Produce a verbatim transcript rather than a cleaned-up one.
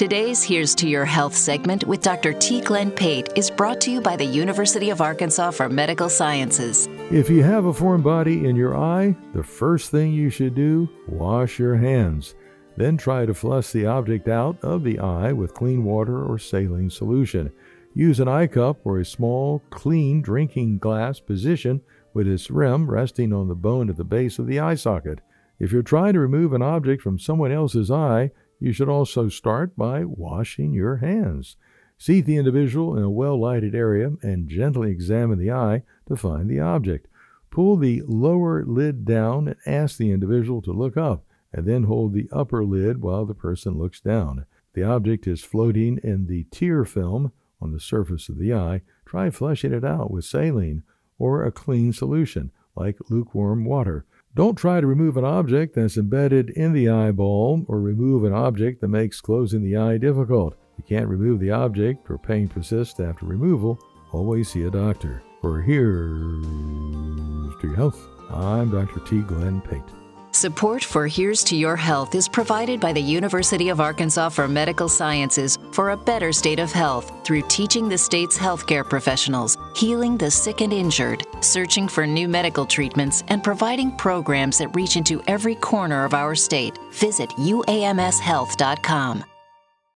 Today's Here's to Your Health segment with Doctor T. Glenn Pate is brought to you by the University of Arkansas for Medical Sciences. If you have a foreign body in your eye, the first thing you should do, wash your hands. Then try to flush the object out of the eye with clean water or saline solution. Use an eye cup or a small, clean drinking glass position with its rim resting on the bone at the base of the eye socket. If you're trying to remove an object from someone else's eye, you should also start by washing your hands. Seat the individual in a well-lighted area and gently examine the eye to find the object. Pull the lower lid down and ask the individual to look up, and then hold the upper lid while the person looks down. The object is floating in the tear film on the surface of the eye. Try flushing it out with saline or a clean solution like lukewarm water. Don't try to remove an object that's embedded in the eyeball or remove an object that makes closing the eye difficult. If you can't remove the object or pain persists after removal, always see a doctor. For Here's to Your Health, I'm Doctor T. Glenn Pate. Support for Here's to Your Health is provided by the University of Arkansas for Medical Sciences for a better state of health through teaching the state's healthcare professionals, healing the sick and injured, searching for new medical treatments, and providing programs that reach into every corner of our state. Visit U A M S health dot com.